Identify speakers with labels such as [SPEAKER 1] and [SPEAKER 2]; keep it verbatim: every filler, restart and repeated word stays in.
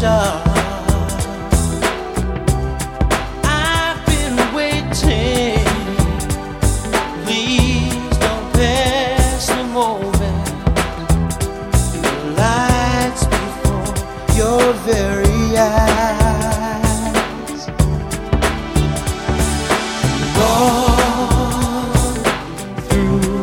[SPEAKER 1] star. I've been waiting. Please don't pass the moment. The lights before your very eyes.